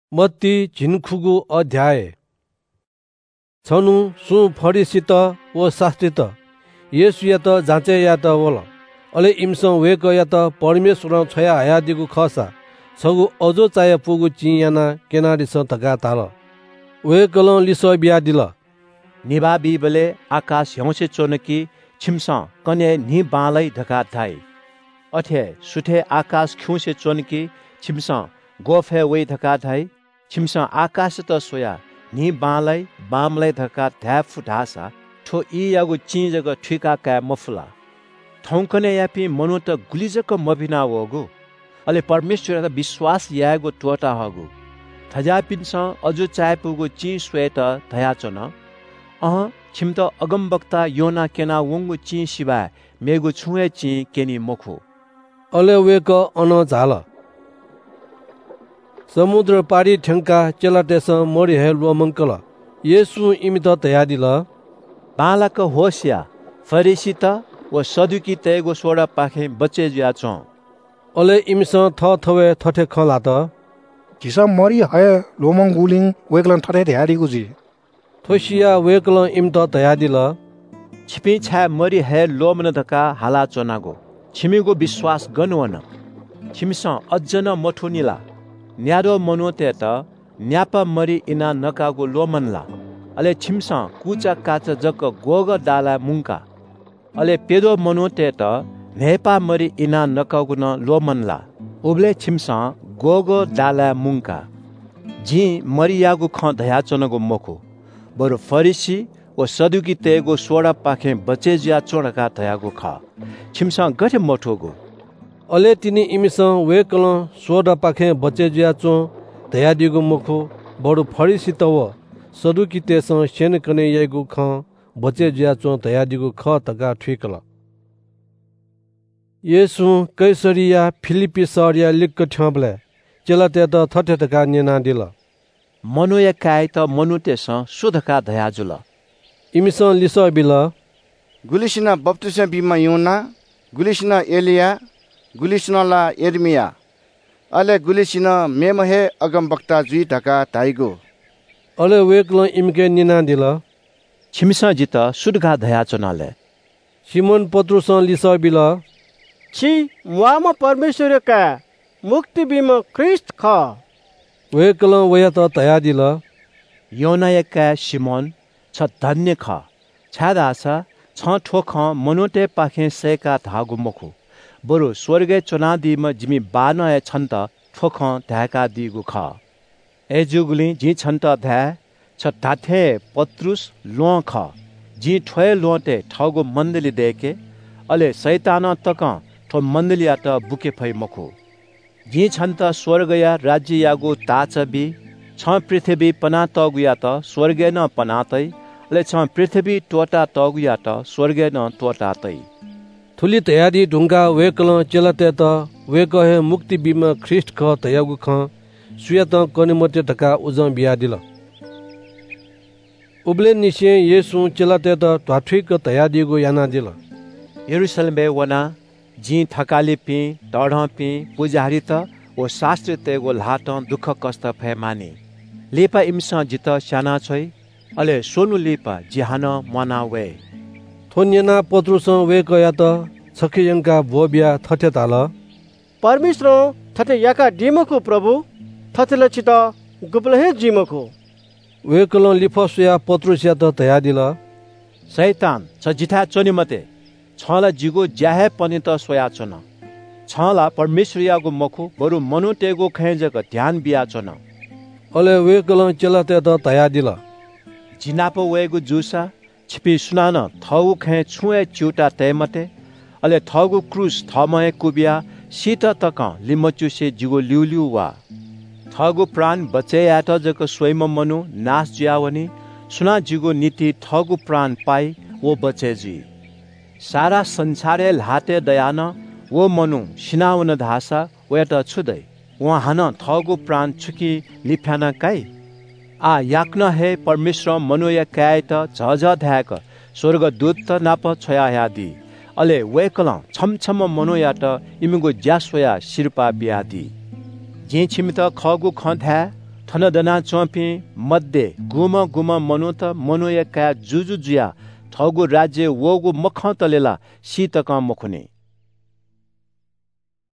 मत्ती झिन्खुगु अध्याय छनु सु फरिसित व शास्त्रित येसु या त जाँचे या त वल अले इमसँग वेक या त परमेश्वर छया हयादिगु खसा छगु अजो चाय पुगु चियाना केनारिस तका ताल वेकल लिस बिया दिल निबा बिबले आकाश हौसे चोनकी छिमस कने नि बालै ढका थाई अथे सुठे आकाश खिउसे चोनकी छिमस गोफे वे ढका थाई छिमस आकाश त सोया नि बालै बामलै ढका ध्या फुटासा ठो इ यागु चिजग ठिका का मफला ठौकने यापी मनु त गुलिजक मबिना वगु अले परमेश्वर त विश्वास यागु टोटा हगु थजापिनस अजु चायपुगु चि स्वेत धयाचन छिम त अगमवक्ता योना केना वंगु चि शिवा मेगु छुए चि केनी मोखु अले वेक अन झाल समुद्र पारी ठेंका चेलाटेस मोरी हे लोमंकल येसु इमित तयादिल बालक होस्या फरिसित व सदुकी तेगो सोडा पाखे बच्चे ज्याचो अले इमिस थ थवे थठे खला त किसा मरी है लोमंगुलिङ वेकलन थठे ध्यारीगु जी थोसिया वेकल इमित तयादिल छिपी छा मरी है लोमन धका हाला चोनागो छिमीगो विश्वास गनुवन छिमिस अज्जन मठुनिला न्यारो मनुते त न्यापा मरी इना नकागो लोमनला अले छिमस कुचा काच जक गोग डाला मुंका अले पेदो मनुते त नेपा मरी इना नकागो न लोमनला उबले छिमस गोग डाला मुंका जी मरियागो ख धयाचनको मोखो बरु फरिसी व सदुकी तेगो सोडा पाखे बचे ज्या चोडका धयागो ख छिमस गठे मठोगो अले तिनी इमिस वेकल सोडा पाखे बचे ज्या चो धयादिगो मुखो बडु फरिसित व सदुकी तेस सेन कने येगु ख बचे ज्या चो धयादिगो ख तका ठिकल येसु कैसरिया फिलिपी सहरिया लिक्क ठ्याबले चेलाते त थठे तका नेना दिल मनुया काय त मनुतेस सुधका धयाजुल इमिस लिस बिल गुलिसिना बप्तिस्मा बिमा योना गुलिसिना एलिया गुलिसिनाला एर्मिया अले गुलिसिना मेमहे अगमवक्ता जुई ढका ताइगो अले वेकल इमके निना दिल छिमिसा जित सुधका धयाचनाले सिमोन पत्रुस लिस बिल छि मुआमा परमेश्वर का मुक्ति बिम ख्रिस्ट ख वेकल वया त तया दिल योनायका सिमोन छ धन्य ख छादासा छ ठोख मनुते पाखे सेका धागु मुखु बरु स्वर्गे चुनादीमा जिमी बान छन्त ठोख ध्याका दिगु ख एजुगुली जी छन्त ध्या छ धाथे पत्रुस लो ख जी ठोय लोटे ठगु मन्दली देके अले शैतान तक ठो मन्दलिया त बुके फै मखु जी छन्त स्वर्गया राज्य यागु ताचबी छ पृथ्वी पना तगुया त स्वर्गे न पनातै अले छ पृथ्वी टोटा तगुया त स्वर्गे न टोटातै थुली तयारी ढुंगा वेकल चेलते त वेक हे मुक्ति बिम ख्रिस्ट ख तयागु ख सुयत कनिमते ढका उजं बिया दिल उबले निसे येसु चेलते त ठाठिक तयारीगु याना दिल यरुशलेम वना जी थकाली पी तढ पी पुजारी त ओ शास्त्र तेगो लाट दुख कष्ट फे माने लेपा इमसा जित साना छै अले सोनु लेपा जिहान मना वे थोन्यना पत्रुस वेक या त छखियंका बोबिया थथे ताल परमेश्वर थथे याका डिमको प्रभु थथेले छित गुप्लहे जिमको वेकल लिफसया पत्रुस या त तया दिल शैतान छ जिथा चोनिमते छला जिगो ज्याहे पनि त सोया छन छला परमेश्वरयागो मखु बरु मनुतेगो खैजक ध्यान बिया छन अले वेकल चलते त तया दिल जिनापो वेगु जुसा छिपी सुनान थगु खे छुए च्युटा तेमते अले थगु क्रुस थमय कुबिया सीत तक लिमचुसे जिगो लिउलिउ वा थगु प्राण बचे यात जक स्वयं मनु नाश ज्यावनी सुना जिगो नीति थगु प्राण पाई वो बचे जी सारा संसारे लाते दयान वो मनु सिनावन धासा वेट छुदै वहान थगु प्राण छुकी लिफ्याना काई आ याक्न हे परमेश्वर मनुया काय त झझ ध्याक स्वर्ग दूत त नाप छया यादी अले वेकल छमछम मनुया त इमिगो ज्यासोया शिरपा बियादी जे छिमित खगु खध्या थनदना चौपी मध्ये गुम मनो त मनोया का जुजु जुया ठगु राज्य वगु मख तलेला शीतक मखुने